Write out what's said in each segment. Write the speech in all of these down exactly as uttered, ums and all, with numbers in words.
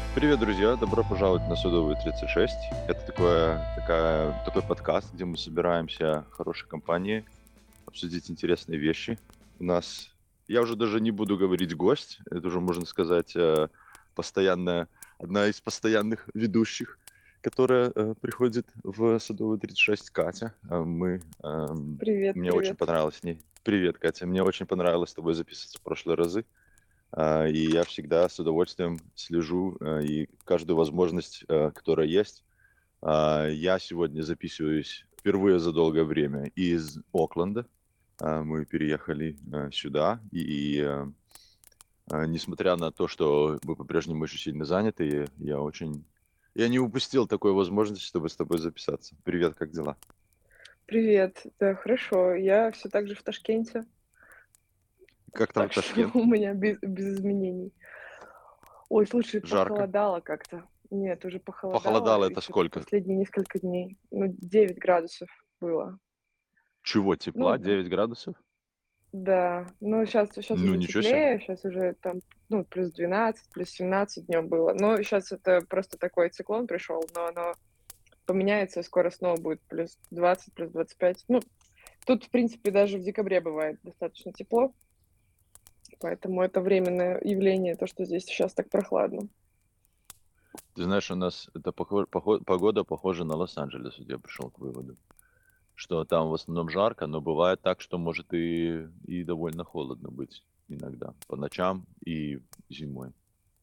Привет, друзья! Добро пожаловать на Садовую тридцать шесть. Это такое, такая, такой подкаст, где мы собираемся хорошей компанией, обсудить интересные вещи. У нас, я уже даже не буду говорить гость, это уже, можно сказать, э, постоянная, одна из постоянных ведущих, которая э, приходит в Садовую тридцать шесть, Катя. А Мы, эм, Привет, мне очень привет. понравилось с ней. Привет, Катя. Мне очень понравилось с тобой записываться в прошлые разы. А, и я всегда с удовольствием слежу, э, и каждую возможность, э, которая есть. А, я сегодня записываюсь впервые за долгое время из Окленда. А, мы переехали, э, сюда, и, э, а, несмотря на то, что мы по-прежнему очень сильно заняты, я очень я не упустил такой возможности, чтобы с тобой записаться. Привет, как дела? Привет. Да, хорошо. Я все так же в Ташкенте, Как там так что Ташкент? у меня без без изменений. Ой, слушай, Жарко? похолодало как-то. Нет, уже похолодало Похолодало это еще сколько? последние несколько дней. Ну, девять градусов было. Чего, Ну тепла? девять градусов? да, ну сейчас сейчас Ну, уже ничего себе. теплее, сейчас уже там, ну, плюс двенадцать, плюс семнадцать днем было. Но сейчас это просто такой циклон пришел, но оно поменяется, и скоро снова будет плюс двадцать, плюс двадцать пять. Ну, тут, в принципе, даже в декабре бывает достаточно тепло. Поэтому это временное явление, то, что здесь сейчас так прохладно. Ты знаешь, у нас эта похо похо погода похожа на Лос-Анджелес. Вот я пришел к выводу, что там в основном жарко, но бывает так, что может и и довольно холодно быть иногда по ночам и зимой.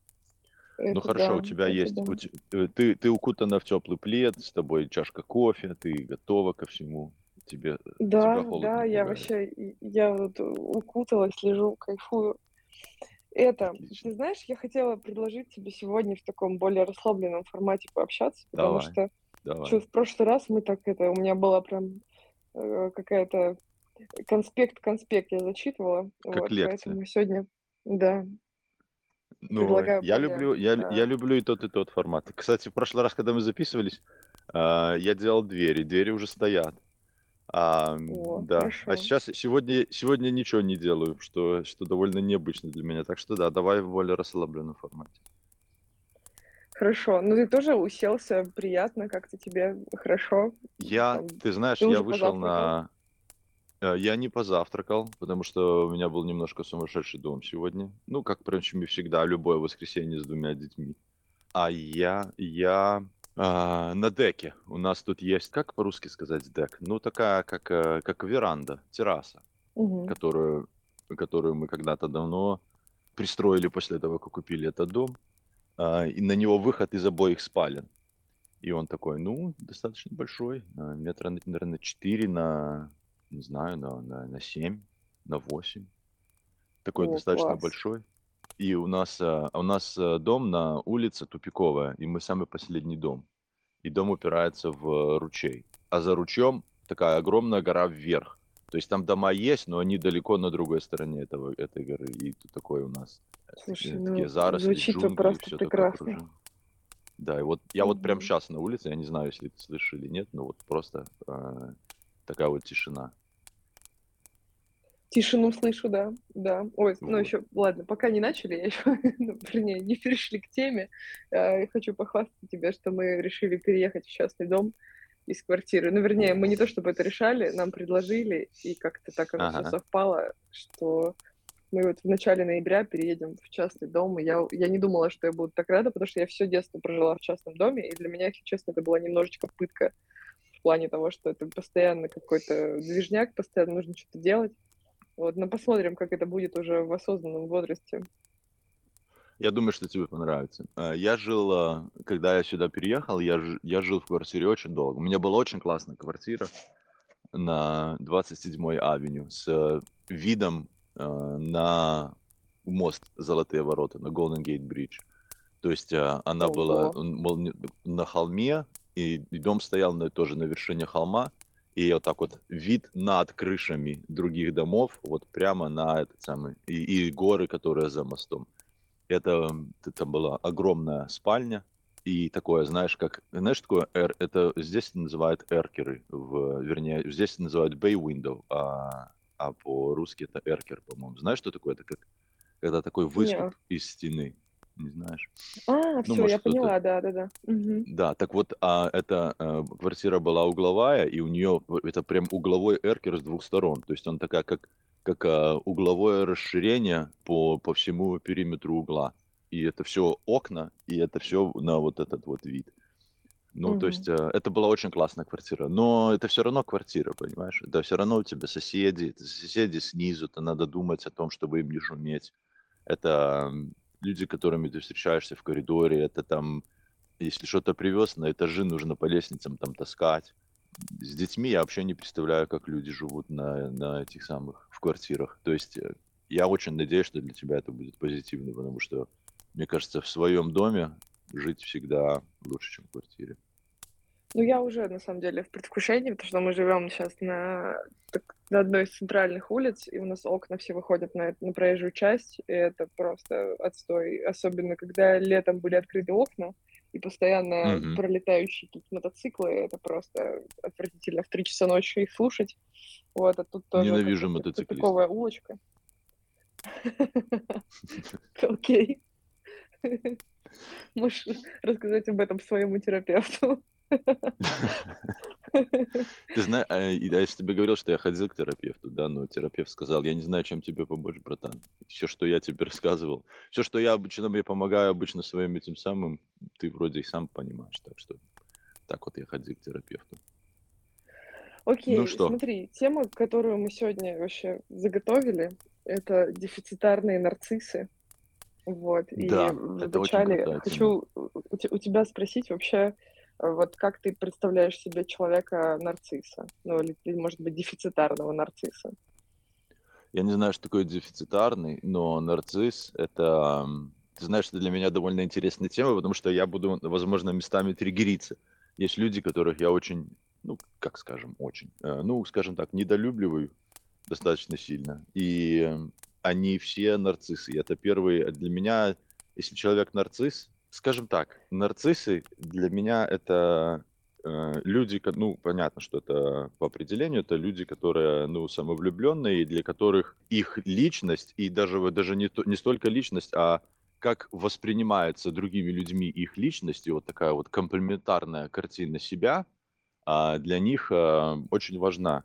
Ну Это хорошо, у да, тебя это есть да. у те э, ты ты укутана в теплый плед, с тобой чашка кофе, ты готова ко всему. Тебе тебя Да, холод да, не я пугает. вообще, и я вот укуталась, лежу, кайфую. Это, Отлично. ты знаешь, я хотела предложить тебе сегодня в таком более расслабленном формате пообщаться, потому Давай, что давай. чё в прошлый раз мы так это, у меня была прям, э, какая-то конспект конспект я зачитывала, Как вот, лекция. поэтому сегодня, да, Ну, предлагаю я более, люблю я лю я а люблю и тот, и тот формат. Кстати, в прошлый раз, когда мы записывались, а, я делал двери, двери уже стоят. А, м, О, да. А хорошо. сейчас сегодня сегодня ничего не делаю, что что довольно необычно для меня. Так что да, давай в более расслабленном формате. Хорошо. Ну, ты тоже уселся, приятно, как-то тебе хорошо? Я, Там, ты знаешь, ты я уже вышел позавтракал? на э, я не позавтракал, потому что у меня был немножко сумасшедший дом сегодня. Ну, как, впрочем, и всегда, любое воскресенье с двумя детьми. А я я, а, на деке. У нас тут есть, как по-русски сказать дек? Ну, такая, как, э, как веранда, терраса, Мгм. которую которую мы когда-то давно пристроили после того, как купили этот дом. А, и на него выход из обоих спален. И он такой, ну, достаточно большой, а, метра, наверное, четыре на, не знаю, на на на семь, на восемь. Такой О, достаточно класс. большой. И у нас, а, у нас, э, дом на улице тупиковая, и мы самый последний дом. И дом упирается в ручей. А за ручьем такая огромная гора вверх. То есть там дома есть, но они далеко на другой стороне этого этой горы. И тут такой у нас, э, Слушай, таки такие ну, заросли, звучит-то джунгли, и просто всё такое прекрасно. окружение. Да, и вот я вот прямо Мгм. щас на улице, я не знаю, если ты слышишь или нет, но вот просто, а, такая вот тишина. Тишину слышу, да, да. Ой, ну Вот. еще, ладно, пока не начали, я еще, ну, вернее, не перешли к теме. А, я хочу похвастать тебе, что мы решили переехать в частный дом из квартиры. Ну, вернее, мы не О. то чтобы это решали, нам предложили, и как-то так оно все Ага. совпало, что мы вот в начале ноября переедем в частный дом. И я я не думала, что я буду так рада, потому что я все детство прожила в частном доме, и для меня, если честно, это была немножечко пытка в плане того, что это постоянно какой-то движняк, постоянно нужно что то делать. Вот, но посмотрим, как это будет уже в осознанном возрасте. Я думаю, что тебе понравится. А, я жил, а, когда я сюда переехал, я ж я жил в квартире очень долго. У меня была очень классная квартира на двадцать седьмой авеню с, э, видом, а, на мост Золотые ворота, на Golden Gate Bridge. То есть, а, она была, Ого, он мол не на холме, и и дом стоял на тоже на вершине холма, и вот так вот вид над крышами других домов, вот прямо на этот самый и и горы, которые за мостом. Это, м, это была огромная спальня и такое, знаешь, как знаешь, такое эр это здесь называют эркеры, в вернее, здесь называют bay window, а а по-русски это эркер, по-моему. Знаешь, что такое? Это как когда такой не, выступ из стены. не знаешь. А, Ну, все, может, я кто-то... поняла, да-да-да. Мгм. Да, так вот, а, эта э, квартира была угловая, и у нее это прям угловой эркер с двух сторон. То есть он такая, как, как а, угловое расширение по, по всему периметру угла. И это все окна, и это все на вот этот вот вид. Ну, то Мгм. есть э, это была очень классная квартира, но это все равно квартира, понимаешь? Это все равно у тебя соседи, это соседи снизу, это надо думать о том, чтобы им не шуметь. Это м, люди, которыми ты встречаешься в коридоре, это там, если что-то привез, на этажи нужно по лестницам там таскать. С детьми я вообще не представляю, как люди живут на, на этих самых, в квартирах. То есть э, я очень надеюсь, что для тебя это будет позитивно, потому что, мне кажется, в своем доме жить всегда лучше, чем в квартире. Ну, я уже, на самом деле, в предвкушении, потому что мы живем сейчас на, так- на одной из центральных улиц, и у нас окна все выходят на, на проезжую часть, и это просто отстой. Особенно, когда летом были открыты окна, и постоянно Мгм. пролетающие какие-то мотоциклы, это просто отвратительно в три часа ночи их слушать. Вот, а тут тоже как бы Ненавижу т- мотоциклистов. тупиковая улочка. Окей. Можешь рассказать об этом своему терапевту. Ты знаешь, а, и я же тебе говорил, что я ходил к терапевту, да, но терапевт сказал: "Я не знаю, чем тебе помочь, братан. Все, что я тебе рассказывал, все, что я обычно я помогаю обычно своим этим самым, ты вроде и сам понимаешь". Так что так вот я ходил к терапевту. Ну Окей, что? смотри, тема, которую мы сегодня вообще заготовили, это дефицитарные нарциссы. Вот, и Да, в это очень начале крутая тема. хочу у у те у тебя спросить вообще, э, вот как ты представляешь себе человека-нарцисса? Ну, или, ты, может быть, дефицитарного нарцисса? Я не знаю, что такое дефицитарный, но нарцисс — это, м, ты знаешь, это для меня довольно интересная тема, потому что я буду, возможно, местами триггериться. Есть люди, которых я очень, ну, как скажем, очень, э, ну, скажем так, недолюбливаю достаточно сильно. И м, они все нарциссы. И это первый для меня, если человек нарцисс, скажем так, нарциссы для меня это э, люди, ко- ну, понятно, что это по определению, это люди, которые, ну, самовлюбленные, и для которых их личность, и даже, вот даже не, то- не столько личность, а как воспринимается другими людьми их личность, и вот такая вот комплементарная картина себя, а, для них а, очень важна.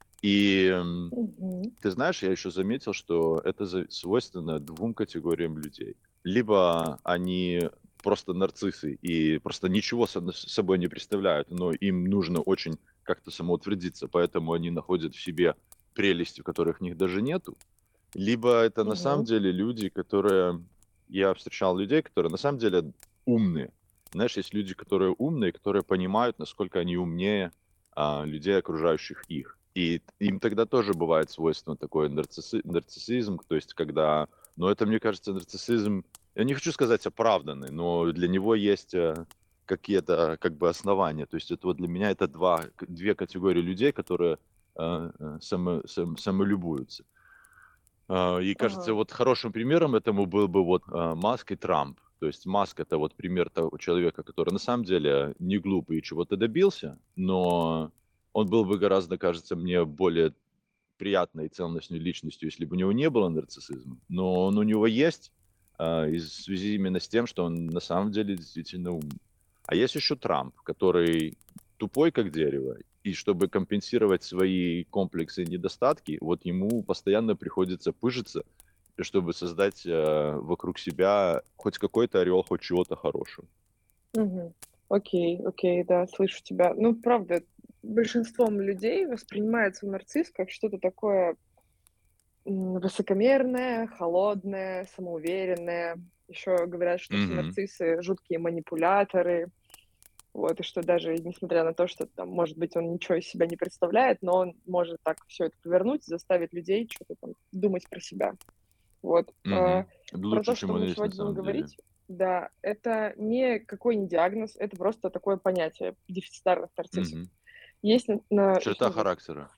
И м, Мгм. ты знаешь, я еще заметил, что это за- свойственно двум категориям людей. Либо они просто нарциссы и просто ничего со- с собой не представляют, но им нужно очень как-то самоутвердиться, поэтому они находят в себе прелести, которых в них даже нету. Либо это на самом Мгм. деле люди, которые... Я встречал людей, которые на самом деле умные. Знаешь, есть люди, которые умные, которые понимают, насколько они умнее а, людей, окружающих их. И им тогда тоже бывает свойственно такой нарцисси- нарциссизм, то есть когда... Но это, мне кажется, нарциссизм, я не хочу сказать оправданный, но для него есть э, какие-то как бы основания. То есть это вот для меня это два, к- две категории людей, которые э, э, само, сам- самолюбуются. А, и кажется, Ага. вот хорошим примером этому был бы вот а, Маск и Трамп. То есть Маск — это вот пример того человека, который на самом деле не глупый и чего-то добился, но он был бы гораздо, кажется мне, более приятной и целостной личностью, если бы у него не было нарциссизма. Но он у него есть, а, и в связи именно с тем, что он на самом деле действительно умный. А есть еще Трамп, который тупой как дерево, и чтобы компенсировать свои комплексы и недостатки, вот ему постоянно приходится пыжиться, чтобы создать э, вокруг себя хоть какой-то ореол, хоть чего-то хорошего. Мгм. Окей, окей, да, слышу тебя. Ну, правда, большинством людей воспринимается нарцисс как что-то такое м, высокомерное, холодное, самоуверенное. Еще говорят, что все Мгм. нарциссы жуткие манипуляторы. Вот, и что даже несмотря на то, что там, может быть, он ничего из себя не представляет, но он может так все это повернуть, заставить людей что-то там думать про себя. Вот. А, Мгм. про Лучше, то, чем что он мы есть на сегодня будем самом деле. говорить, да, это не какой не диагноз, это просто такое понятие дефицитарных нарциссов. Мгм. Есть на, на- их, Черта ну, вот, характера.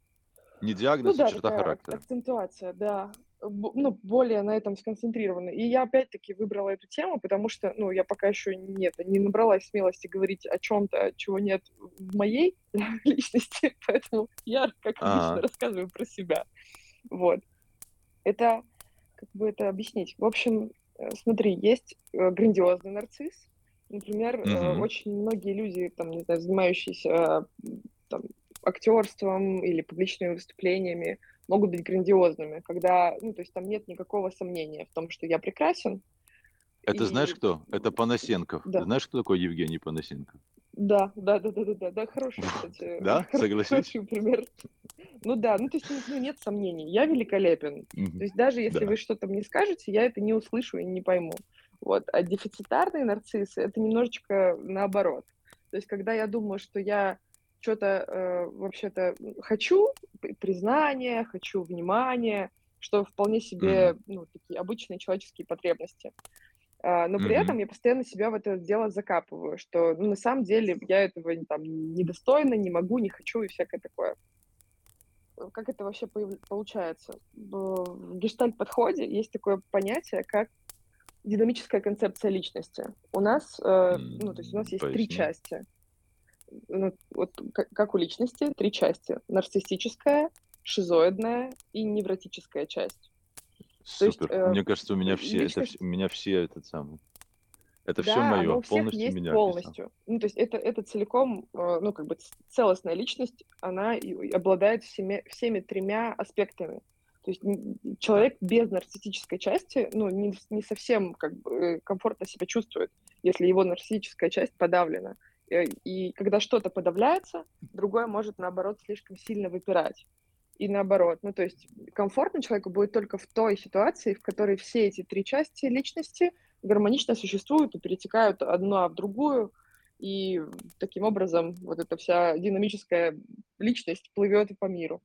Не ну диагноз, а да, черта такая ак- характера. акцентуация, да, б- ну, более на этом сконцентрирована. И я опять-таки выбрала эту тему, потому что, ну, я пока еще не, это, не набралась смелости говорить о чем-то, чего нет в моей личности, поэтому я, как обычно, Ага. рассказываю про себя. Вот. Это, как бы это объяснить? В общем, Э, смотри, есть, э, грандиозный нарцисс. Например, э, Мгм. очень многие люди, там, не знаю, занимающиеся, м, там, актерством или публичными выступлениями, могут быть грандиозными, когда, ну, то есть там нет никакого сомнения в том, что я прекрасен. Это знаешь И, кто? Это м, Панасенков. да, Знаешь, кто такой Евгений Панасенков? да, да-да-да-да-да, да, хороший, Вот. кстати, Да? хоро Согласись? хороший пример. Ну да, ну, то есть, ну ну, нет сомнений, я великолепен. То Мгм. есть даже если Да. вы что-то мне скажете, я это не услышу и не пойму. Вот. А дефицитарные нарциссы — это немножечко наоборот. То есть когда я думаю, что я что то э, вообще-то, м, хочу п признания, хочу внимания, что вполне Мгм. себе, ну, такие обычные человеческие потребности. А, но при Мгм. этом я постоянно себя в это дело закапываю, что, ну, на самом деле я этого, н там, недостойна, не могу, не хочу и всякое такое. Э, как это вообще появ получается? В в гештальт-подходе есть такое понятие, как динамическая концепция личности. У нас, э, ну, то есть у нас М, есть три поясни. части. Ну, вот ка как у личности три части: нарциссическая, шизоидная и невротическая часть. То есть, Супер. э, Мне кажется, у меня все это вс у личность. меня все этот самый. Это все Да, оно мое. у всех Полностью есть меня описал. полностью. Ну, то есть это это целиком, э, ну, как бы ц целостная личность, она и и обладает всеми всеми тремя аспектами. То есть н н Да. человек без нарциссической части, ну, не с не совсем как бы, э, комфортно себя чувствует, если его нарциссическая часть подавлена. Э, и когда что-то подавляется, другое может, наоборот, слишком сильно выпирать. И наоборот. Ну, то есть комфортно человеку будет только в той ситуации, в которой все эти три части личности гармонично существуют и перетекают одна в другую. И таким образом вот эта вся динамическая личность плывет по миру.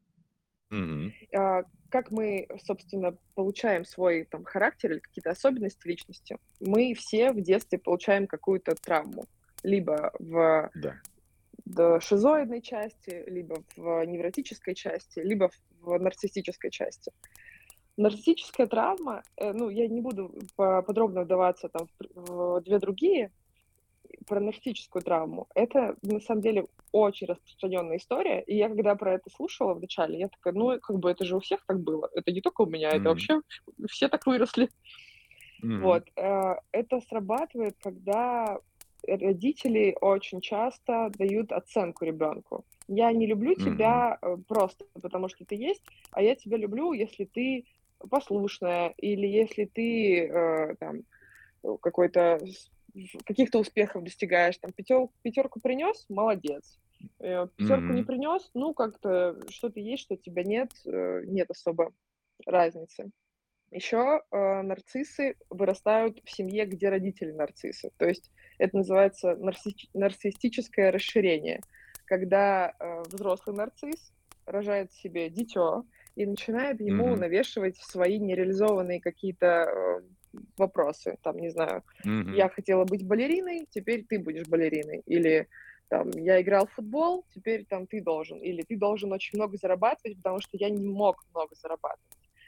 Мгм. А, как мы, собственно, получаем свой там характер или какие-то особенности личности? Мы все в детстве получаем какую-то травму. Либо в Да. д шизоидной части, либо в невротической части, либо в нарциссической части. Нарциссическая травма, э, ну, я не буду по подробно вдаваться там в пр в две другие. Про нарциссическую травму. Это на самом деле очень распространенная история. И я когда про это слушала вначале, я такая: "Ну, как бы это же у всех так было. Это не только у меня, это Мгм. вообще все так выросли". Мгм. Вот, э, это срабатывает, когда родители очень часто дают оценку ребенку. Я не люблю Мгм. тебя, э, просто потому, что ты есть, а я тебя люблю, если ты послушная или если ты, э, там, э, какой-то с в каких-то успехов достигаешь. Там пятё пятерку принес — молодец. Э, пятерку не Мгм. принес — ну, как-то что ты есть, что тебя нет, э, нет особо разницы. Еще, э, нарциссы вырастают в семье, где родители нарциссы. То есть это называется нарциссич нарциссическое расширение, когда, э, взрослый нарцисс рожает себе дитё и начинает ему Мгм. навешивать свои нереализованные какие-то, э, вопросы. Там, не знаю: "Я Мгм. хотела быть балериной, теперь ты будешь балериной". Или там: "Я играл в футбол, теперь там ты должен". Или: "Ты должен очень много зарабатывать, потому что я не мог много зарабатывать".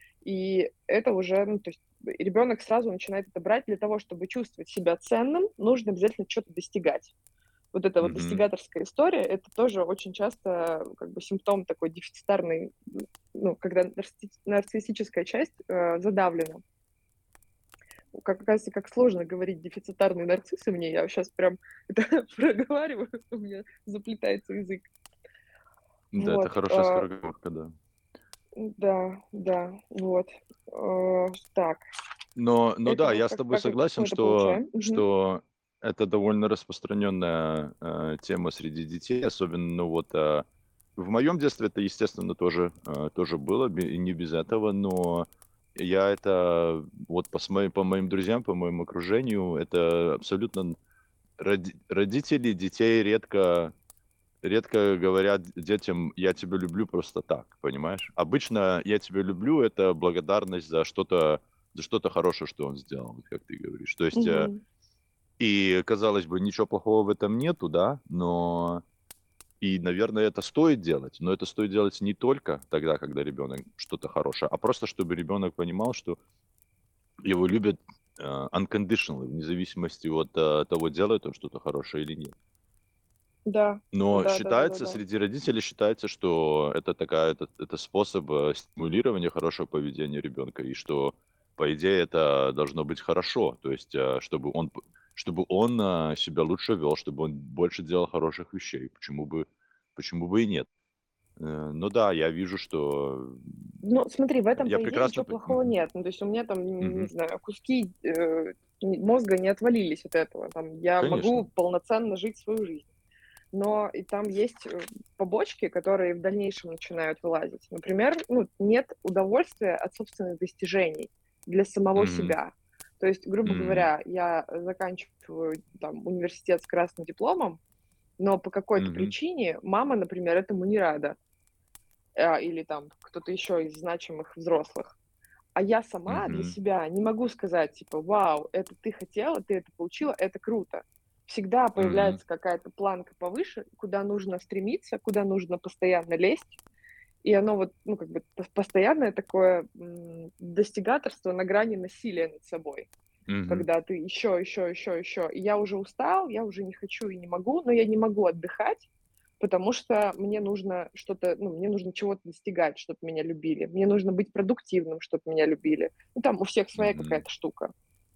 И это уже, ну, то есть ребенок сразу начинает это брать. Для того, чтобы чувствовать себя ценным, нужно обязательно чё то достигать. Вот эта вот Мгм. достигаторская история — это тоже очень часто, э, как бы симптом такой дефицитарный, м, ну, когда нарцисси нарциссическая часть, э, задавлена. Как оказывается, как сложно говорить "дефицитарные нарциссы" мне. Я сейчас прям это проговариваю, у меня заплетается язык. Да, это Вот, хорошая а, скороговорка, да. да, да, вот. Э, так, Но но да, это я с как тобой как как согласен, мы это что получаем? Мгм. что это довольно распространенная, э, тема среди детей. Особенно, ну вот, а, в моем детстве это, естественно, тоже, э, тоже было, бе не без этого. Но я это вот по с моим по моим друзьям, по моему окружению, это абсолютно н роди родители детей редко редко говорят детям: "Я тебя люблю" просто так, понимаешь? Обычно "я тебя люблю" — это благодарность за что-то за что-то хорошее, что он сделал, вот как ты говоришь. То есть, э, Мгм. и, казалось бы, ничего плохого в этом нету, да, но и, наверное, это стоит делать, но это стоит делать не только тогда, когда ребенок что-то хорошее, а просто чтобы ребенок понимал, что его любят, э, unconditionally, вне зависимости от, э, того, делает он что-то хорошее или нет. Да. Но считается, Да-да-да-да-да. среди родителей считается, что это такая, это это способ, э, стимулирования хорошего поведения ребенка, и что по идее, это должно быть хорошо. То есть, э, чтобы он п чтобы он, а, себя лучше вел, чтобы он больше делал хороших вещей. Почему бы почему бы и нет? Э, ну да, я вижу, что, Ну, смотри, в м, этом, я по идее, прекрасно ничего пон плохого мгм, нет. Ну, то есть у меня там, н не мгм. знаю, куски, э, н мозга не отвалились от этого. Там я Конечно. могу полноценно жить свою жизнь. Но и там есть, э, побочки, которые в дальнейшем начинают вылазить. Например, ну, нет удовольствия от собственных достижений для самого Мгм, себя. То есть, грубо м, говоря, я заканчиваю там университет с красным дипломом, но по какой-то мгм, причине мама, например, этому не рада, а, или там кто-то еще из значимых взрослых. А я сама для мгм, себя не могу сказать, типа: "Вау, это ты хотела, ты это получила, это круто". Всегда мгм, появляется какая-то планка повыше, куда нужно стремиться, куда нужно постоянно лезть. И оно вот, ну, как бы пос постоянное такое, м, достигаторство на грани насилия над собой. мгм, Когда ты еще, еще, еще, еще. И я уже устал, я уже не хочу и не могу, но я не могу отдыхать, потому что мне нужно что-то, ну, мне нужно чего-то достигать, чтобы меня любили. Мне нужно быть продуктивным, чтобы меня любили. Ну, там у всех своя мгм. какая-то штука.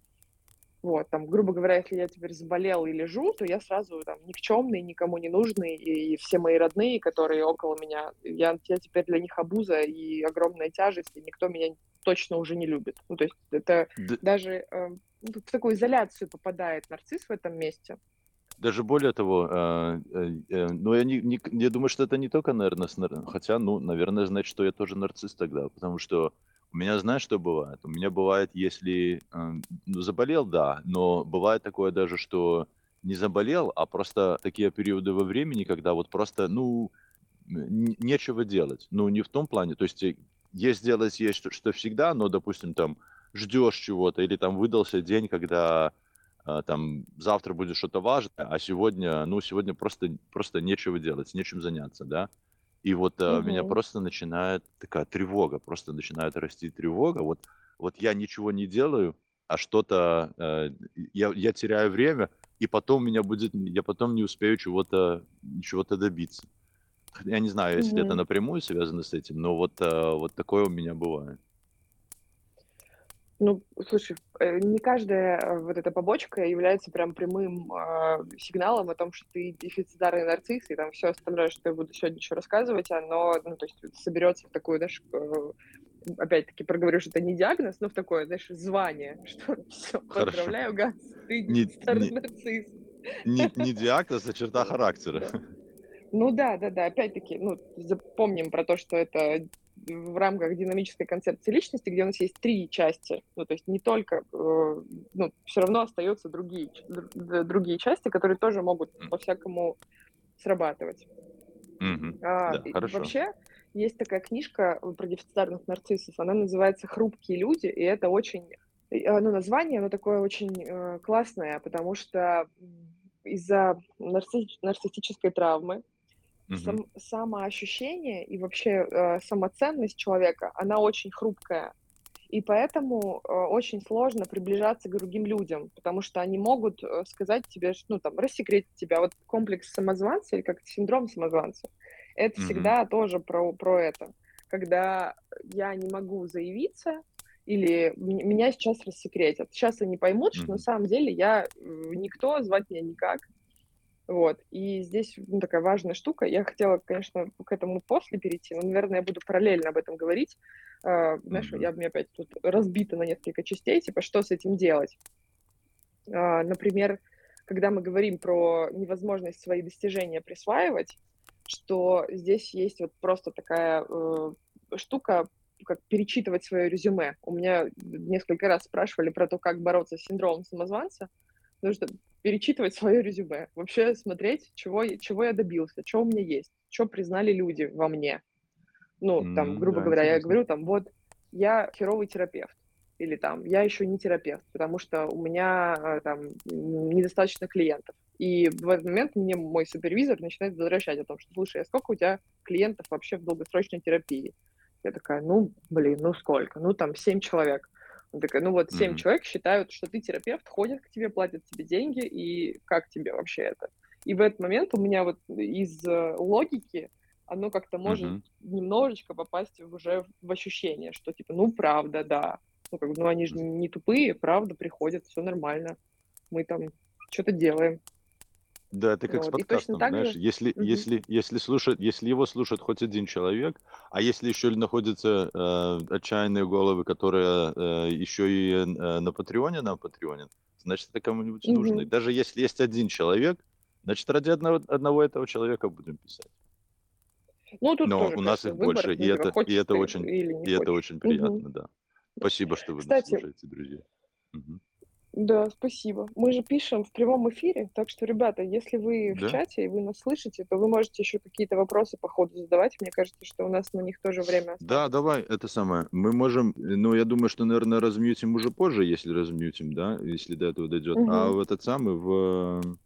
Вот, там, грубо говоря, если я теперь заболел и лежу, то я сразу там никчемный, никому не нужный, и, и все мои родные, которые около меня, я, я теперь для них обуза и огромная тяжесть, и никто меня точно уже не любит. Ну, то есть это Д даже э, ну, в такую изоляцию попадает нарцисс в этом месте. Даже более того, а, э, э, ну, я не не к я думаю, что это не только, наверно, с нар хотя, ну, наверное, значит, что я тоже нарцисс тогда, потому что у меня, знаешь, что бывает? У меня бывает, если, ам, ну, заболел, да, но бывает такое даже, что не заболел, а просто такие периоды во времени, когда вот просто, ну, н нечего делать. Ну, не в том плане, то есть, э, есть делать есть что что всегда, но, допустим, там ждешь чего-то или там выдался день, когда, а, там завтра будет что-то важное, а сегодня, ну, сегодня просто просто нечего делать, нечем заняться, да. И вот, а, меня Мгм. просто начинает такая тревога, просто начинает расти тревога. Вот вот я ничего не делаю, а что-то, э, я я теряю время, и потом меня будет я потом не успею чего-то чего-то добиться. Я не знаю, если это Мгм. напрямую связано с этим, но вот, а, вот такое у меня бывает. Ну, слушай, э, не каждая, э, вот эта побочка является прям прямым, а, сигналом о том, что ты дефицитарный нарцисс, и там все остальное, что я буду сегодня еще рассказывать, оно, ну, то есть соберется в такую, знаешь, э, опять-таки проговорю, что это не диагноз, но в такое, знаешь, звание, что все, Хорошо. поздравляю, Ганс, ты Не дефицитарный не нарцисс. не не диагноз, а черта Вот, характера. да. Ну да, да-да, опять-таки, ну, запомним про то, что это в рамках динамической концепции личности, где у нас есть три части. Ну, то есть не только, э, ну, все равно остаются другие, ч- др- д- другие части, которые тоже могут М, по-всякому срабатывать. мгм. А, Да, и хорошо. вообще, есть такая книжка э, про дефицитарных нарциссов, она называется «Хрупкие люди», и это очень, и, э, ну, название, оно такое очень э, классное, потому что м, из-за нарцисс- нарциссической травмы Мгм. сам самоощущение и вообще, э, самоценность человека, она очень хрупкая. И поэтому, э, очень сложно приближаться к другим людям, потому что они могут, э, сказать тебе, ш ну, там, рассекретить тебя. Вот комплекс самозванца или как синдром самозванца — это Мгм. всегда тоже про про это. Когда я не могу заявиться или м меня сейчас рассекретят. Сейчас они поймут, что на Мгм. самом деле я, э, никто, звать меня никак. Вот, и здесь, ну, такая важная штука. Я хотела, конечно, к этому после перейти, но, наверное, я буду параллельно об этом говорить. А, знаешь, Мгм. я у меня опять тут разбито на несколько частей, типа, что с этим делать? А, например, когда мы говорим про невозможность свои достижения присваивать, что здесь есть вот просто такая э, штука, как перечитывать свое резюме. У меня несколько раз спрашивали про то, как бороться с синдромом самозванца. Нужно перечитывать свое резюме, вообще смотреть, чего, я- чего я добился, что у меня есть, что признали люди во мне. Ну, там, М, грубо да, говоря, я интересно. говорю, там, вот, я херовый терапевт, или там, я еще не терапевт, потому что у меня а, там м, недостаточно клиентов. И в этот момент мне мой супервизор начинает возвращать о том, что, слушай, а сколько у тебя клиентов вообще в долгосрочной терапии? Я такая, ну, блин, ну сколько? Ну, там, семь человек. Она такая, ну вот семь Мгм. человек считают, что ты терапевт, ходят к тебе, платят тебе деньги, и как тебе вообще это? И в этот момент у меня вот из э, логики оно как-то может Мгм. немножечко попасть в уже в ощущение, что типа, ну, правда, да. Ну, как бы, ну, они же не тупые, правда, приходят, все нормально. Мы там что-то делаем. Да, это как с Вот. И точно подкастом, так знаешь, же. если Мгм. если если слушать если его слушает хоть один человек, а если еще находятся, э, отчаянные головы, которые, э, еще и, э, на "Патреоне" нам патреонят, значит, это кому-нибудь нужно. И Мгм. даже если есть один человек, значит, ради одного одного этого человека будем писать. Ну, тут Но тоже, у нас конечно, их выбор. больше, и Ну, типа, это и хочешь это ты очень или не и это хочешь. очень Мгм. приятно, да. Спасибо, что вы нас Кстати, слушаете, друзья. Мгм. да, спасибо. Мы же пишем в прямом эфире, так что, ребята, если вы в Да? чате и вы нас слышите, то вы можете еще какие-то вопросы по ходу задавать. Мне кажется, что у нас на них тоже время Да, останется. давай, это самое. Мы можем, э, ну, я думаю, что, наверное, размьютим уже позже, если размьютим, да, если до этого дойдет. А Мгм. в этот самый, в,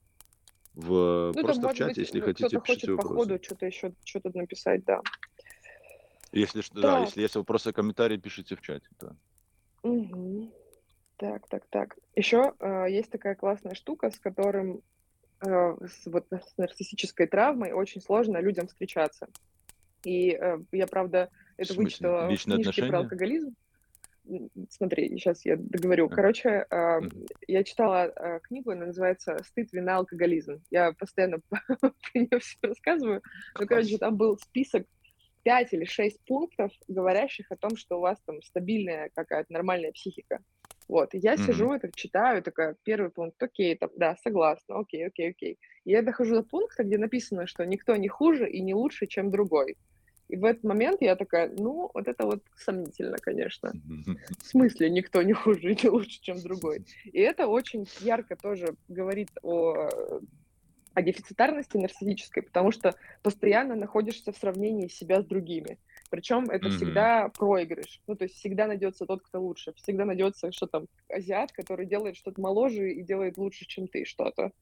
в Ну, там, просто в может быть, чате, если в- хотите, кто-то пишите хочет по вопросы. ходу что-то еще, что-то написать, да. Если что, да, Так, если есть вопросы, комментарии, пишите в чате, да. мгм. Так, так, так. Еще есть такая классная штука, с которым э, с, вот, с нарциссической травмой очень сложно людям встречаться. И э, я, правда, В это смысле? вычитала в Личные книжке про отношения? алкоголизм. М, Смотри, сейчас я договорю. Ага. Короче, а, Мгм. я читала а, книгу, она называется «Стыд, вина, алкоголизм». Я постоянно про нее все рассказываю. Но, короче, Класс. там был список пять или шесть пунктов, говорящих о том, что у вас там стабильная какая-то нормальная психика. Вот, и я Мгм. сижу, это читаю, такая, первый пункт, окей, там, да, согласна, окей, окей, окей. И я дохожу до пункта, где написано, что никто не хуже и не лучше, чем другой. И в этот момент я такая, ну, вот это вот сомнительно, конечно. В смысле никто не хуже и не лучше, чем другой? И это очень ярко тоже говорит о о дефицитарности нарциссической, потому что постоянно находишься в сравнении себя с другими. Причем это Мгм. всегда проигрыш. Ну, то есть всегда найдется тот, кто лучше. Всегда найдется, что там, азиат, который делает что-то моложе и делает лучше, чем ты что-то.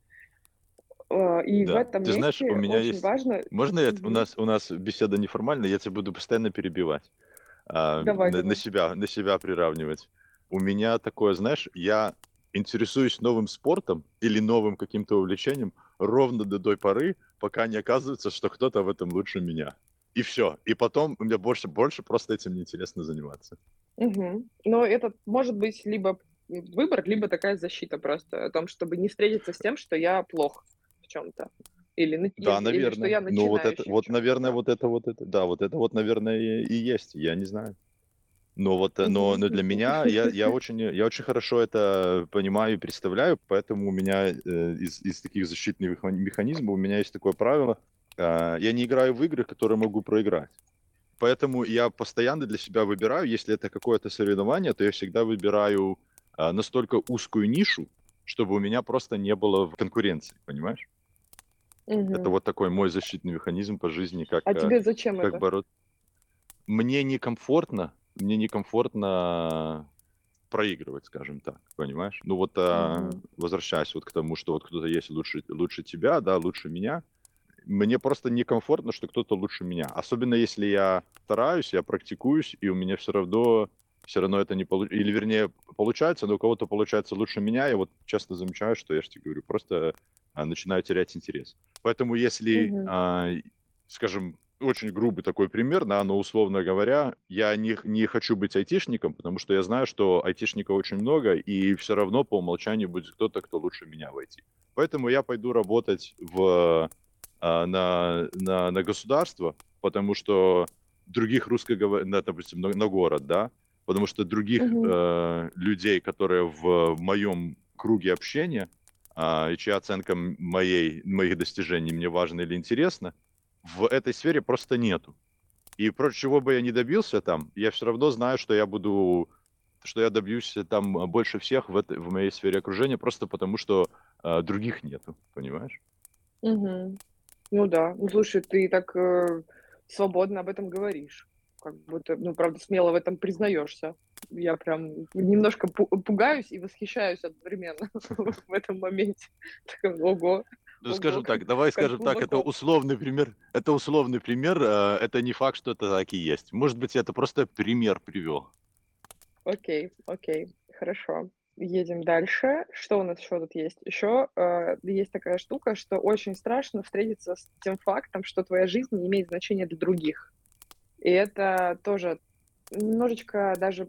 А, И в Да. этом Ты знаешь, у месте меня очень есть... важно... Можно я... У Мгм. нас, у нас беседа неформальная, я тебя буду постоянно перебивать. а, Давай, на, на давай. себя, на себя приравнивать. У меня такое, знаешь, я интересуюсь новым спортом или новым каким-то увлечением ровно до той поры, пока не оказывается, что кто-то в этом лучше меня. И все. И потом мне больше, больше просто этим неинтересно заниматься. Мгм. Но это может быть либо выбор, либо такая защита просто о том, чтобы не встретиться с тем, что я плох в чем-то. Или, на- Да, или, или что наверное. я Ну вот это, начинающий в вот, чем-то, наверное, да. вот это, вот это, да, вот это вот, наверное, и, и есть. Я не знаю. Но вот, э, но, Мгм. но для меня, я, я очень, я очень хорошо это понимаю и представляю, поэтому у меня э, из, из таких защитных меха- механизмов у меня есть такое правило. а, Я не играю в игры, которые могу проиграть. Поэтому я постоянно для себя выбираю, если это какое-то соревнование, то я всегда выбираю а, настолько узкую нишу, чтобы у меня просто не было в конкуренции, понимаешь? Это Мгм. вот такой мой защитный механизм по жизни, как, А э, тебе зачем как это? бороться. Мне некомфортно, мне некомфортно проигрывать, скажем так, понимаешь? Ну вот, а, Мгм. возвращаясь вот к тому, что вот кто-то есть лучше, лучше тебя, да, лучше меня, мне просто некомфортно, что кто-то лучше меня. Особенно если я стараюсь, я практикуюсь, и у меня все равно, все равно это не получается, или вернее, получается, но у кого-то получается лучше меня, я вот часто замечаю, что я же тебе говорю, просто а, начинаю терять интерес. Поэтому если, Мгм. а, скажем, очень грубый такой пример, да, но условно говоря, я не, х- не хочу быть айтишником, потому что я знаю, что айтишников очень много, и все равно по умолчанию будет кто-то, кто лучше меня в ай ти. Поэтому я пойду работать в, а, на, на, на государство, потому что других русскоговорящих, допустим, на, на город, да, потому что других Мгм. э, людей, которые в моем круге общения, а, и чья оценка м- моей, моих достижений мне важна или интересна, в этой сфере просто нету. И против чего бы я ни добился там, я все равно знаю, что я буду, что я добьюсь там а, больше всех в, этой, в моей сфере окружения, просто потому что а, других нету, понимаешь? Мгм. Ну да. Ну, слушай, ты так э, свободно об этом говоришь. Как будто, ну, правда, смело в этом признаешься. Я прям немножко пу- пугаюсь и восхищаюсь одновременно в этом моменте. Такая, ого, Ну, ого, скажем как, так, давай как скажем так, это глубоко. условный пример. Это условный пример, э, это не факт, что это так и есть. Может быть, это просто пример привел. Окей, окей, хорошо. Едем дальше. Что у нас еще тут есть? Еще э, есть такая штука, что очень страшно встретиться с тем фактом, что твоя жизнь не имеет значения для других. И это тоже немножечко даже, ну,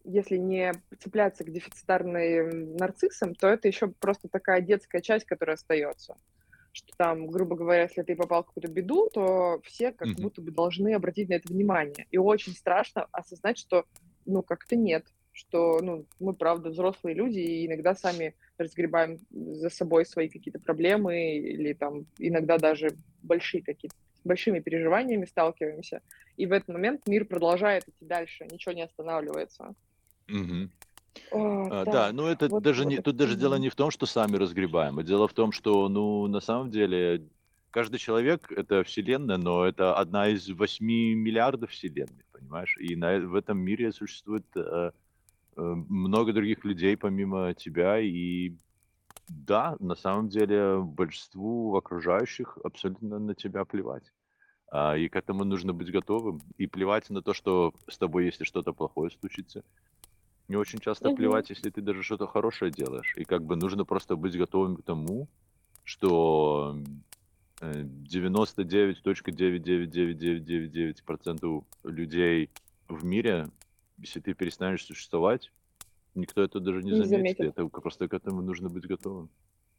если не цепляться к дефицитарным нарциссам, то это еще просто такая детская часть, которая остается. Что там, грубо говоря, если ты попал в какую-то беду, то все как Мгм. будто бы должны обратить на это внимание. И очень страшно осознать, что, ну, как-то нет, что, ну, мы, правда, взрослые люди, и иногда сами разгребаем за собой свои какие-то проблемы, или там иногда даже большие какие-то, с большими переживаниями сталкиваемся. И в этот момент мир продолжает идти дальше, ничего не останавливается. Мгм. О, А, да, так, ну это вот, даже вот не так. тут даже дело Мгм. не в том, что сами разгребаем, а дело в том, что, ну, на самом деле каждый человек — это вселенная, но это одна из восьми миллиардов вселенных, понимаешь? И на э в этом мире существует, э, э, много других людей помимо тебя. И да, на самом деле большинству окружающих абсолютно на тебя плевать. А, и к этому нужно быть готовым. И плевать на то, что с тобой, если что-то плохое случится. Не очень часто Мгм. плевать, если ты даже что-то хорошее делаешь. И как бы нужно просто быть готовым к тому, что, э, девяносто девять точка девять девять девять девять девять девять процентов людей в мире, если ты перестанешь существовать, никто это даже не Не заметит. И заметит. это к просто к этому нужно быть готовым.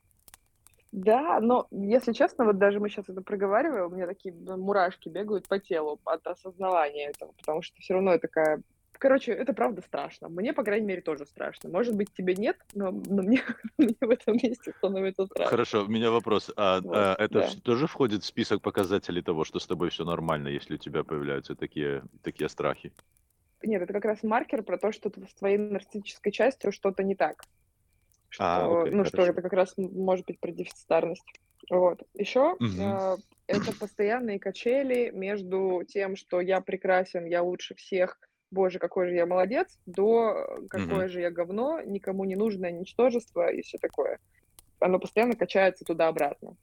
Да, но, если честно, вот даже мы сейчас это проговариваем, у меня такие м мурашки бегают по телу от осознавания этого, потому что все равно я такая короче, это правда страшно. Мне, по крайней мере, тоже страшно. Может быть, тебе нет, но но мне мне в этом месте становится страшно. Хорошо, у меня вопрос. А, Вот, а это да. вс тоже входит в список показателей того, что с тобой все нормально, если у тебя появляются такие такие страхи? Нет, это как раз маркер про то, что т с твоей нарциссической частью что-то не так. А, Что, окей, ну, что хорошо. это как раз м может быть про дефицитарность. Вот. Еще, Мгм. э, это постоянные качели между тем, что я прекрасен, я лучше всех, боже, какой же я молодец, до э, Мгм. какое же я говно, никому не нужное ничтожество и все такое. Оно постоянно качается туда-обратно.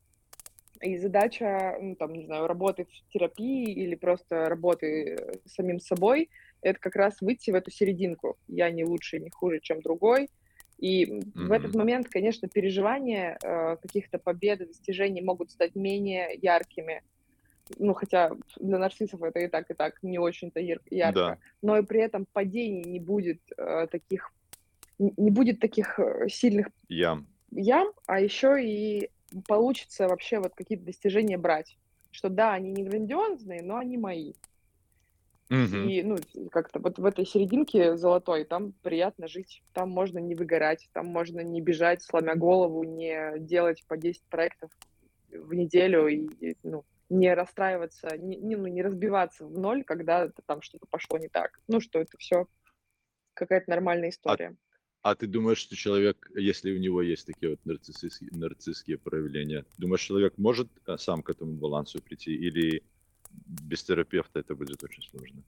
И задача, ну, там, не знаю, работы в терапии или просто работы э, с самим собой — это как раз выйти в эту серединку. Я не лучше, не хуже, чем другой. И м, в этот Мгм. момент, конечно, переживания э, каких-то побед и достижений могут стать менее яркими. Ну, хотя для нарциссов это и так, и так не очень-то яр- ярко. Да. Но и при этом падений не будет э, таких, н- не будет таких э, сильных Я. ям, а еще и получится вообще вот какие-то достижения брать. Что да, они не грандиозные, но они мои. Мгм. И, ну, как-то вот в этой серединке золотой, там приятно жить, там можно не выгорать, там можно не бежать, сломя голову, не делать по десять проектов в неделю и, и, ну, не расстраиваться, не, не, ну, не разбиваться в ноль, когда это там что-то пошло не так. Ну, что это все какая-то нормальная А история. а ты думаешь, что человек, если у него есть такие вот нарциссис нарциссские проявления, думаешь, человек может, а, сам к этому балансу прийти или без терапевта это будет очень сложно?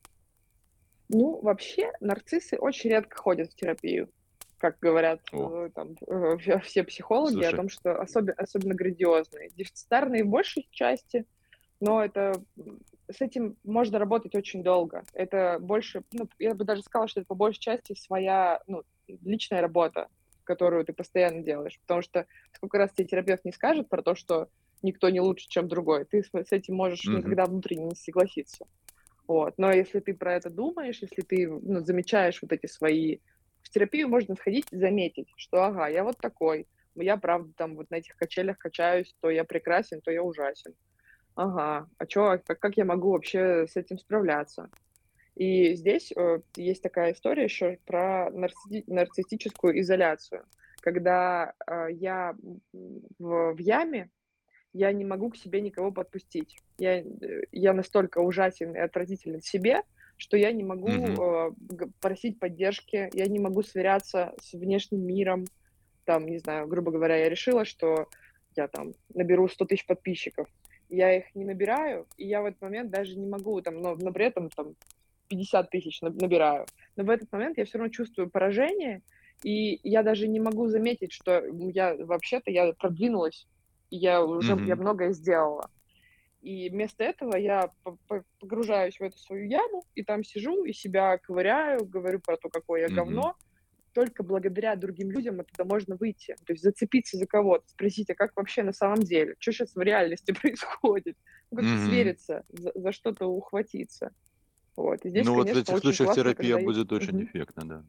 Ну, вообще, нарциссы очень редко ходят в терапию, как говорят О, э, там э, ве- все психологи о слушай. том, что особи- особенно грандиозные. Дефицитарные в большей части, но это м, с этим можно работать очень долго. Это больше, ну, я бы даже сказала, что это по большей части своя, ну, личная работа, которую ты постоянно делаешь. Потому что сколько раз тебе терапевт не скажет про то, что никто не лучше, чем другой, ты с с этим можешь Мгм. никогда внутренне не согласиться. Вот. Но если ты про это думаешь, если ты, ну, замечаешь вот эти свои. В терапию можно сходить и заметить, что ага, я вот такой, я правда там вот на этих качелях качаюсь, то я прекрасен, то я ужасен. Ага, а чё, как как я могу вообще с этим справляться? И здесь, э, есть такая история еще про нарцисси нарциссическую изоляцию, когда, а, я, м, в в яме, я не могу к себе никого подпустить. Я, э, я настолько ужасен и отвратителен себе, что я не могу, Мгм. э, г просить поддержки, я не могу сверяться с внешним миром. Там, не знаю, грубо говоря, я решила, что я там наберу сто тысяч подписчиков. Я их не набираю, и я в этот момент даже не могу там, но но при этом там пятьдесят тысяч на набираю. Но в этот момент я все равно чувствую поражение, и я даже не могу заметить, что, м, я вообще-то я продвинулась, и я уже я Мгм. многое сделала. И вместо этого я по по погружаюсь в эту свою яму и там сижу и себя ковыряю, говорю про то, какое я Мгм. говно. Только благодаря другим людям оттуда можно выйти. То есть зацепиться за кого-то, спросить: "А как вообще на самом деле? Что сейчас в реальности происходит?" Ну, как-то Мгм. свериться, за за что-то ухватиться. Вот. И здесь, Ну вот в конечно, этих очень случаях классно, терапия когда есть... будет очень Мгм. эффектна, да.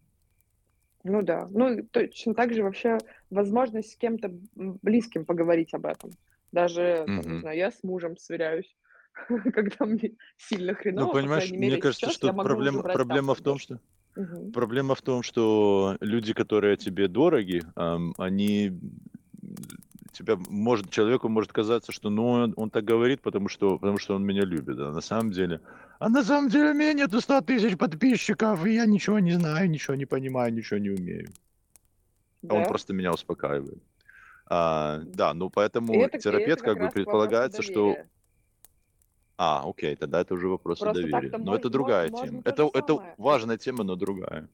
Ну да. Ну, и точно так же вообще возможность с кем-то м, близким поговорить об этом. Даже, там, не Мгм. знаю, я с мужем сверяюсь, когда мне сильно Ну, хреново, по понимаешь, крайней мне мере, кажется, сейчас что я могу уже проблема брать там проблема в том, поддержку. что Мгм. проблема в том, что люди, которые тебе дороги, ам, они, м, тебя может человеку может казаться, что, ну, он он так говорит, потому что потому что он меня любит, а на самом деле а на самом деле у меня нету ста тысяч подписчиков, и я ничего не знаю, ничего не понимаю, ничего не умею. А он Да. просто меня успокаивает. А, да, ну, И поэтому это, и это терапевт как как бы раз к вопросу предполагается, что доверия. а, окей, тогда это уже вопросы Просто доверия. так-то Но мож- это мо- другая тема. можно то же Это это самое. Э, важная тема, но другая.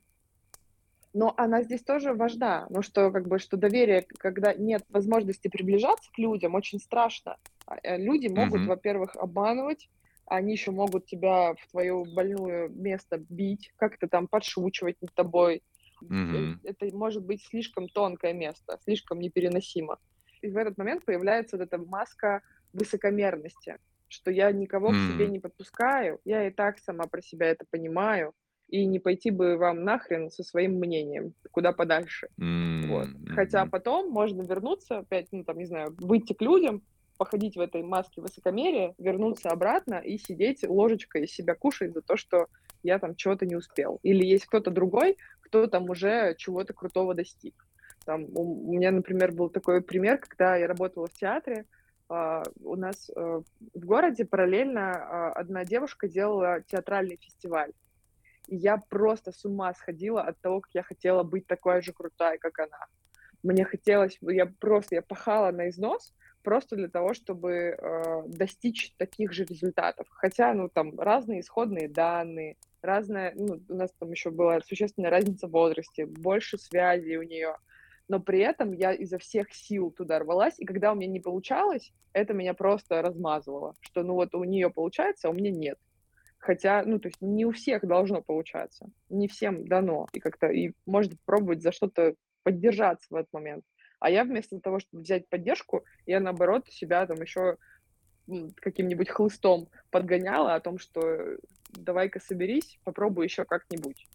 Но она здесь тоже важна. Ну, что как бы, что доверие, к- когда нет возможности приближаться к людям, очень страшно. А, э, Люди могут, Мгм, во-первых, обманывать, они еще могут тебя в твое больное место бить, как-то там подшучивать над тобой. Э, мгм, Это может быть слишком тонкое место, слишком непереносимо. И в этот момент появляется вот эта маска высокомерности, что я никого к себе м, не подпускаю, я и так сама про себя это понимаю, и не пойти бы вам нахрен со своим мнением, куда подальше. Вот. м, Хотя мгм, потом можно вернуться опять, ну, там, не знаю, выйти к людям, походить в этой маске высокомерия, вернуться обратно и сидеть ложечкой из себя кушать за то, что я там чего-то не успел. Или есть кто-то другой, кто там уже чего-то крутого достиг. Там, у, у меня, например, был такой пример, когда я работала в театре, а, у нас э, в городе параллельно а, одна девушка делала театральный фестиваль. И я просто с ума сходила от того, как я хотела быть такой же крутой, как она. Мне хотелось, я просто, я пахала на износ просто для того, чтобы э, достичь таких же результатов. Хотя, ну, там разные исходные данные, разная, ну, у нас там еще была существенная разница в возрасте, больше связей у нее. Но при этом я изо всех сил туда рвалась, и когда у меня не получалось, это меня просто размазывало, что ну вот у нее получается, а у меня нет. Хотя, ну, то есть не у всех должно получаться, не всем дано. И как-то, и можно пробовать за что-то поддержаться в этот момент. А я вместо того, чтобы взять поддержку, я, наоборот, себя там еще каким-нибудь хлыстом подгоняла о том, что давай-ка соберись, попробуй еще как-нибудь.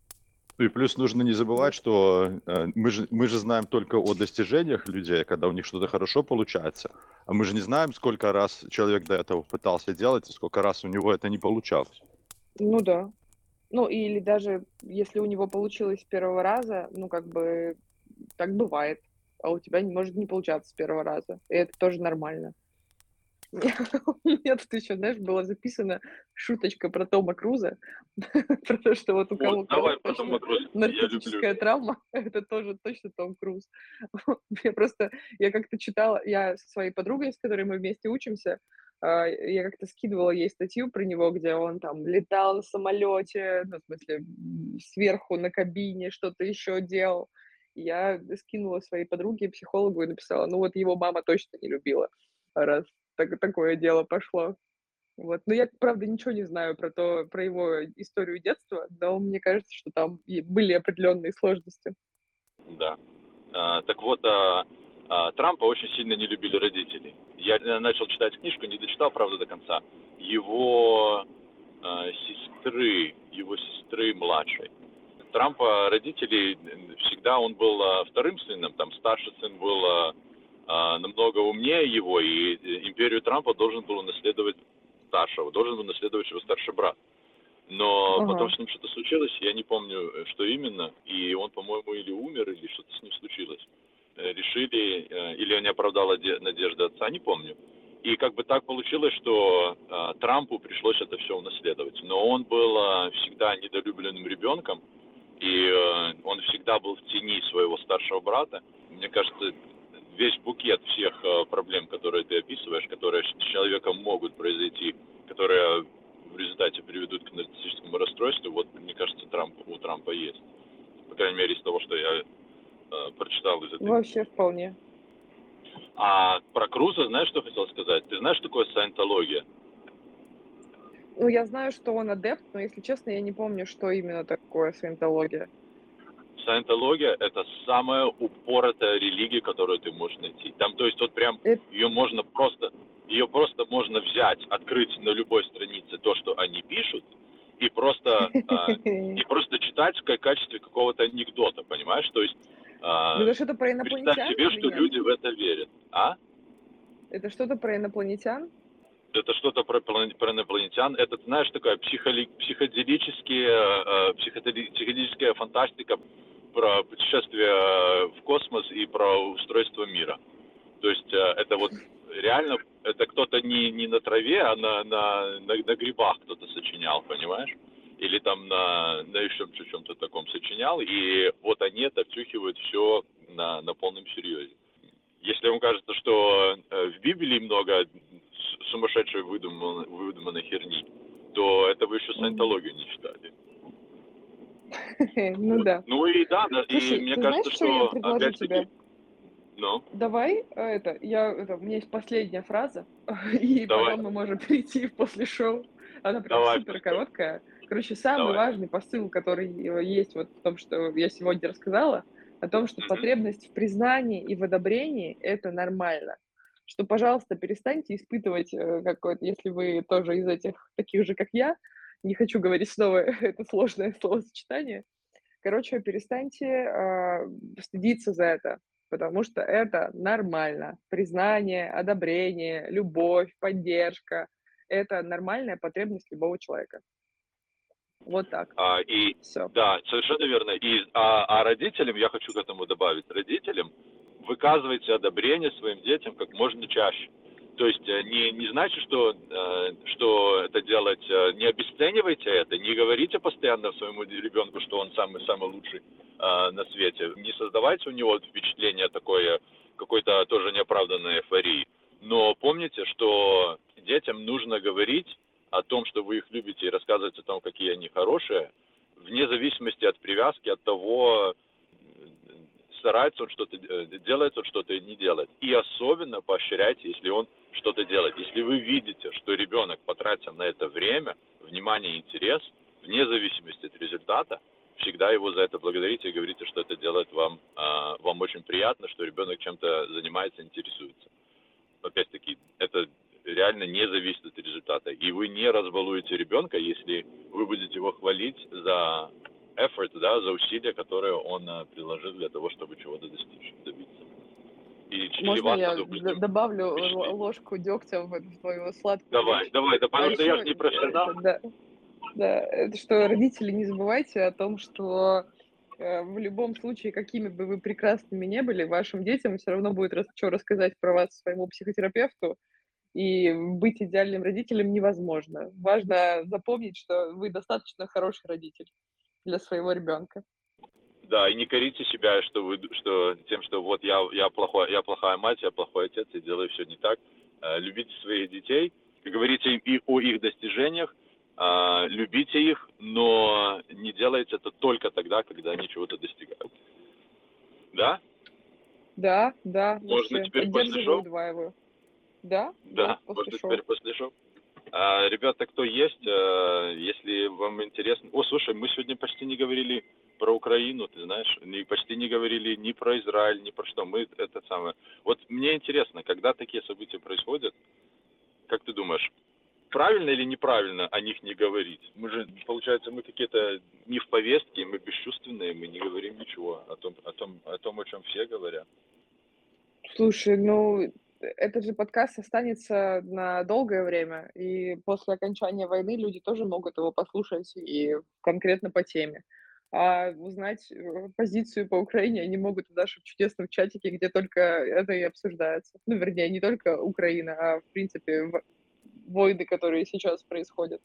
И плюс нужно не забывать, Вот. что, э, мы же мы же знаем только о достижениях людей, когда у них что-то хорошо получается, а мы же не знаем, сколько раз человек до этого пытался делать и сколько раз у него это не получалось. Ну да. Ну, или даже если у него получилось с первого раза, ну, как бы так бывает, а у тебя не может не получаться с первого раза. И это тоже нормально. У меня тут еще, знаешь, была записана шуточка про Тома Круза, про то, что вот у Вот, кого давай потом короткая вопрос. Я люблю. наркотическая травма, это тоже точно Том Круз. Я просто, я как-то читала, я со своей подругой, с которой мы вместе учимся, а, я как-то скидывала ей статью про него, где он там летал на самолете, ну, в смысле, м, сверху на кабине что-то еще делал. Я скинула своей подруге, психологу, и написала, ну вот его мама точно не любила, раз так такое дело пошло. Вот. Но я, правда, ничего не знаю про то про его историю детства, но мне кажется, что там и были определенные сложности. Да. А, так вот, а, а, Трампа очень сильно не любили родители. Я э, начал читать книжку, не дочитал, правда, до конца. Его а, сестры, его сестры младшей. Трампа родители э, всегда он был а, вторым сыном, там старший сын был а, а, намного умнее его, и э, империю Трампа должен был унаследовать старшего, должен был наследовать его старший брат. Но потом Ага. с ним что-то случилось, я не помню, э, что именно, и он, по-моему, или умер, или что-то с ним случилось. Э, Решили, э, или он не оправдал оде- надежды отца, не помню. И как бы так получилось, что э, Трампу пришлось это все унаследовать. Но он был э, всегда недолюбленным ребенком, и э, он всегда был в тени своего старшего брата. Мне кажется, весь букет всех э, проблем, которые ты описываешь, которые с человеком могут произойти, которые в результате приведут к нарциссическому расстройству, вот, мне кажется, Трамп, у Трампа есть. По крайней мере, из того, что я э, прочитал из этой Вообще книги. вполне. А про Круза, знаешь, что хотел сказать? Ты знаешь, что такое саентология? Ну, я знаю, что он адепт, но, если честно, я не помню, что именно такое саентология. Саентология – это самая упоротая религия, которую ты можешь найти. Там, то есть, вот прям Эт ее можно просто, ее просто можно взять, открыть на любой странице то, что они пишут, и просто, а, и просто читать в качестве какого-то анекдота, понимаешь? То есть Ну, а, это что-то про представь инопланетян себе, или что нет? люди в это верят. А? Это что-то про инопланетян? Это что-то про, плане- про инопланетян. Это, знаешь, такая психоли- психоделические, э, психодели- психоделическая фантастика про путешествие в космос и про устройство мира. То есть э, это вот реально, это кто-то не, не на траве, а на, на, на, на грибах кто-то сочинял, понимаешь? Или там на, на еще чем-то таком сочинял, и вот они это втюхивают все на, на полном серьезе. Если вам кажется, что э, в Библии много с- сумасшедшей выдуманной, выдуманной херни, то это вы еще Мгм. саентологию не читали. Ну Вот. да. Ну и да, да, и Слушай, мне ты знаешь, кажется, что я что предложу тебе? опять-таки, ну, Давай, э, это, я, это, у меня есть последняя фраза, и давай, потом мы можем перейти в после шоу. Она прям давай, супер пускай, короткая. Короче, самый давай. важный посыл, который э, есть вот в том, что я сегодня рассказала, о том, что Мгм. потребность в признании и в одобрении — это нормально. Что, пожалуйста, перестаньте испытывать э, какое-то, если вы тоже из этих таких же, как я, не хочу говорить снова это сложное словосочетание. Короче, перестаньте а, стыдиться за это, потому что это нормально. Признание, одобрение, любовь, поддержка — это нормальная потребность любого человека. Вот так. А, и Все. да, совершенно верно. И а, а родителям, я хочу к этому добавить, родителям выказывайте одобрение своим детям как можно чаще. То есть э, не, не значит, что, э, что это делать, э, не обесценивайте это, не говорите постоянно своему ребенку, что он самый-самый лучший э, на свете. Не создавайте у него впечатление такое, какой-то тоже неоправданной эйфории. Но помните, что детям нужно говорить о том, что вы их любите, и рассказывать о том, какие они хорошие, вне зависимости от привязки, от того, старается он что-то, делает он что-то или не делает. И особенно поощряйте, если он что-то делает. Если вы видите, что ребенок потратил на это время, внимание и интерес, вне зависимости от результата, всегда его за это благодарите и говорите, что это делает вам, вам очень приятно, что ребенок чем-то занимается, интересуется. Опять-таки, это реально не зависит от результата. И вы не разбалуете ребенка, если вы будете его хвалить за effort, да, за усилия, которые он а, приложил для того, чтобы чего-то достичь, добиться. И, или Можно вас я д- одобрить добавлю впечатлить. л- ложку дегтя в, эту- в твою сладкую Давай, речь? давай, да, А потому что я же еще, не профессионал. да, да, это что, родители, не забывайте о том, что э, в любом случае, какими бы вы прекрасными не были, вашим детям все равно будет рас- что рассказать про вас своему психотерапевту, и быть идеальным родителем невозможно. Важно запомнить, что вы достаточно хороший родитель для своего ребенка. Да, и не корите себя, что вы, что тем, что вот я, я плохой, я плохая мать, я плохой отец, и делаю все не так. Э, Любите своих детей, говорите им и о их достижениях, а, любите их, но не делайте это только тогда, когда они чего-то достигают. Да? Да, да, Можно вообще. теперь после Поддерживаю, шоу? удваиваю. Да, да, Да, после можно теперь шоу. после шоу. А, ребята, кто есть, э, если вам интересно... О, слушай, мы сегодня почти не говорили про Украину, ты знаешь, не, почти не говорили ни про Израиль, ни про что. Мы это самое... Вот мне интересно, когда такие события происходят, как ты думаешь, правильно или неправильно о них не говорить? Мы же, получается, мы какие-то не в повестке, мы бесчувственные, мы не говорим ничего о том, о том, о том, о чем все говорят. Слушай, ну, этот же подкаст останется на долгое время, и после окончания войны люди тоже могут его послушать и конкретно по теме. А узнать э, позицию по Украине они могут в нашем чудесном чатике, где только это и обсуждается. Ну, вернее, не только Украина, а в принципе в- войны, которые сейчас происходят.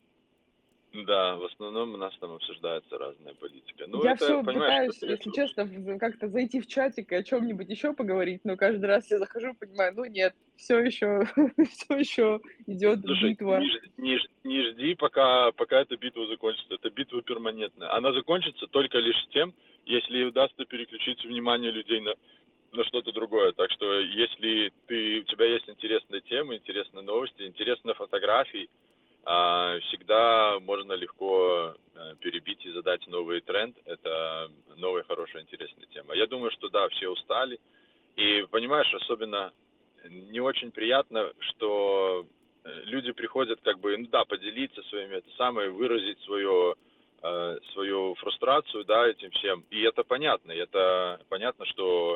Да, в основном у нас там обсуждается разная политика. Ну, Я это, все понимаешь, пытаюсь, это... если честно, в как-то зайти в чатик и о чем нибудь еще поговорить, но каждый раз я захожу, понимаю, ну нет, все еще все еще идет Слушай, битва. не, ж- не, ж- не жди, пока, пока эта битва закончится. Это битва перманентная. Она закончится только лишь с тем, если удастся переключить внимание людей на, на что-то другое. Так что, если ты, у тебя есть интересные темы, интересные новости, интересные фотографии, а, всегда можно легко а, перебить и задать новый тренд. Это новая, хорошая, интересная тема. Я думаю, что да, все устали. И, понимаешь, особенно не очень приятно, что люди приходят как бы, ну да, поделиться своими, это самое, выразить свое, э, свою фрустрацию, да, этим всем. И это понятно, это понятно, что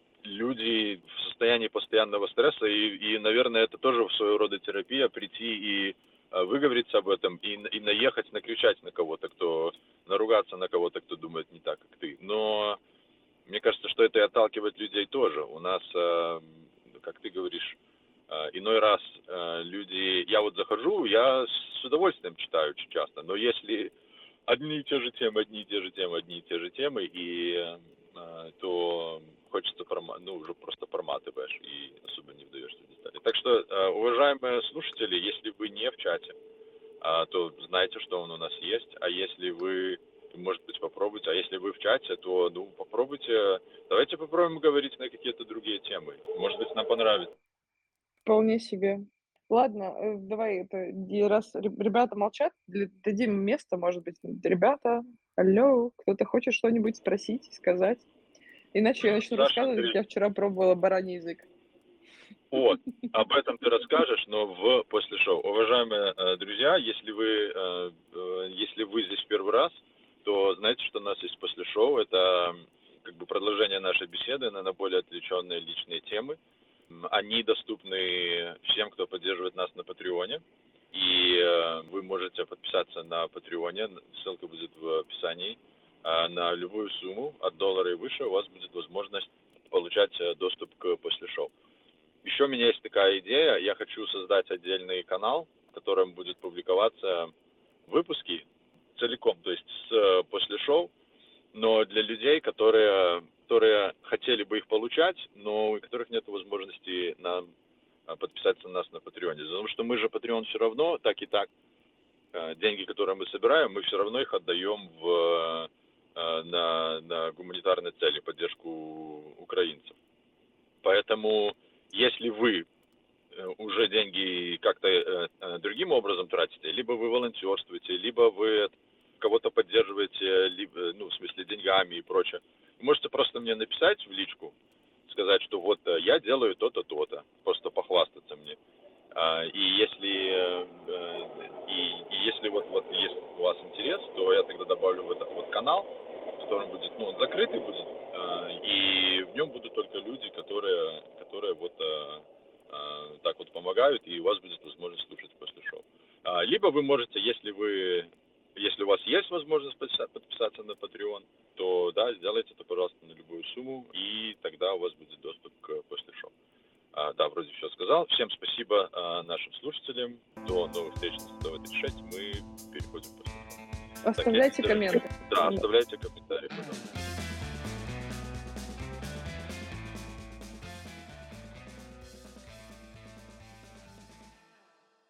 люди в состоянии постоянного стресса, и, и, наверное, это тоже своего рода терапия, прийти и э, выговориться об этом, и, и наехать, накричать на кого-то, кто, наругаться на кого-то, кто думает не так, как ты. Но мне кажется, что это и отталкивает людей тоже. У нас, э, как ты говоришь, э, иной раз э, люди... Я вот захожу, я с удовольствием читаю очень часто, но если одни и те же темы, одни и те же темы, одни и те же темы, и э, то хочется, прома... ну, уже просто проматываешь и особо не вдаешься в детали. Так что, э, уважаемые слушатели, если вы не в чате, э, то знаете, что он у нас есть, а если вы... Может быть, попробуйте. А если вы в чате, то, ну, попробуйте. Давайте попробуем говорить на какие-то другие темы. Может быть, нам понравится. Вполне себе. Ладно, э, давай, это, и раз ре- ребята молчат, для- дадим место, может быть, ребята, алло, кто-то хочет что-нибудь спросить, сказать? Иначе я начну Саша, рассказывать, ты... как я вчера пробовала бараний язык. Вот, об этом ты расскажешь, но в после шоу. Уважаемые э, друзья, если вы, э, э, если вы здесь первый раз, то знаете, что у нас есть после шоу. Это м, как бы продолжение нашей беседы на, на более отвлеченные личные темы. М, Они доступны всем, кто поддерживает нас на Патреоне. И э, вы можете подписаться на Патреоне, ссылка будет в описании. Э, на любую сумму от доллара и выше у вас будет возможность получать э, доступ к после шоу. Еще у меня есть такая идея, я хочу создать отдельный канал, в котором будет публиковаться выпуски целиком, то есть с, после шоу, но для людей, которые, которые хотели бы их получать, но у которых нет возможности нам подписаться на нас на Патреоне. Потому что мы же Патреон все равно, так и так, деньги, которые мы собираем, мы все равно их отдаем в, на, на гуманитарные цели, поддержку украинцев. Поэтому если вы уже деньги как-то э, другим образом тратите, либо вы волонтерствуете, либо вы кого-то поддерживаете, либо, ну, в смысле, деньгами и прочее, вы можете просто мне написать в личку, сказать, что вот я делаю то-то, то-то, просто похвастаться мне. И если, и, и если вот, вот есть у вас интерес, то я тогда добавлю в этот вот канал, в котором будет, ну, он закрытый будет, и в нем будут только люди, которые, которые вот так вот помогают, и у вас будет возможность слушать после шоу. Либо вы можете, если вы, если у вас есть возможность подписаться на Patreon, то да, сделайте это, пожалуйста, на любую сумму, и тогда у вас будет доступ к после шоу. А, да, вроде все сказал. Всем спасибо а, нашим слушателям. До новых встреч на сто тридцать шесть. Мы переходим после шоу. Оставляйте Так, комменты. Да, оставляйте комментарии, пожалуйста.